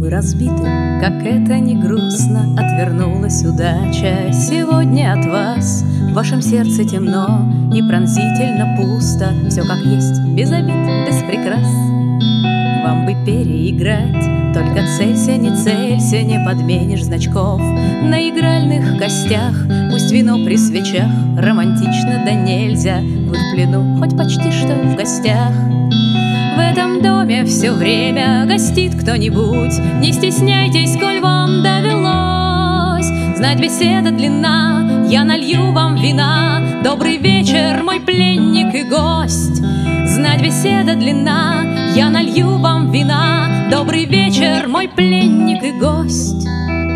Вы разбиты, как это не грустно, отвернулась удача сегодня от вас. В вашем сердце темно и пронзительно пусто, все как есть, без обид, без прикрас. Вам бы переиграть, только целься, не подменишь значков на игральных костях. Пусть вино при свечах романтично да нельзя, вы в плену, хоть почти что в гостях. В этом доме все время гостит кто-нибудь, не стесняйтесь, коль вам довелось знать, беседа длинна, я налью вам вина. Добрый вечер, мой пленник и гость. Знать, беседа длинна, я налью вам вина. Добрый вечер, мой пленник и гость.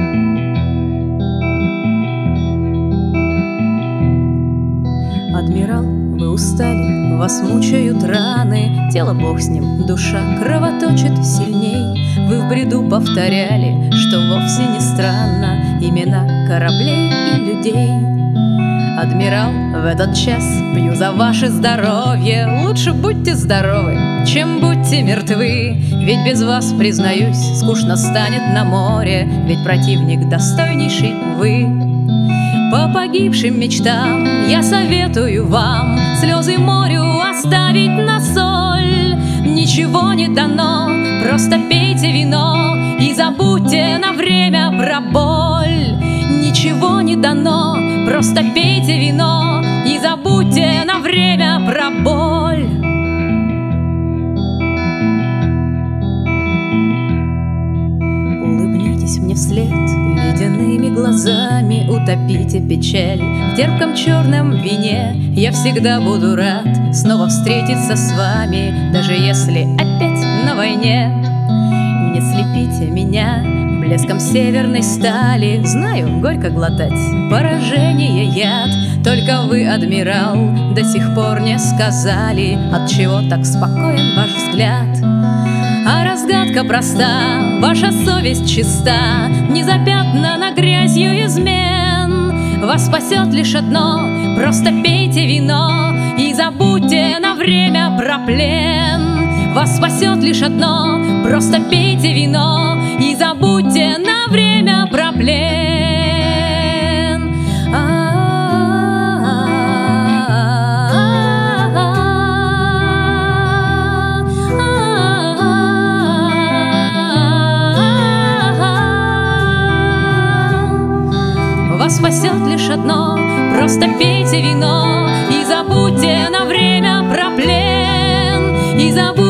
Адмирал, вы устали, вас мучают раны, тело бог с ним, душа кровоточит сильней. Вы в бреду повторяли, что вовсе не странно, имена кораблей и людей. Адмирал, в этот час пью за ваше здоровье. Лучше будьте здоровы, чем будьте мертвы. Ведь без вас, признаюсь, скучно станет на море, ведь противник достойнейший вы. По погибшим мечтам я советую вам слезы морю оставить на соль. Ничего не дано, просто пейте вино и забудьте на время про боль. Ничего не дано, просто пейте вино и забудьте на время про боль. Улыбнитесь мне вслед ледяными глазами, утопите печаль в терпком черном вине. Я всегда буду рад снова встретиться с вами, даже если опять на войне. Не слепите меня блеском северной стали, знаю, горько глотать поражение яд. Только вы, адмирал, до сих пор не сказали, отчего так спокоен ваш взгляд. А разгадка проста, ваша совесть чиста, не запятнана грязью измен. Вас спасет лишь одно, просто пейте вино и забудьте на время про плен. Вас спасет лишь одно, просто пейте вино и забудьте на время про плен. Вас спасет лишь одно, просто пейте вино и забудьте на время про плен. И забудьте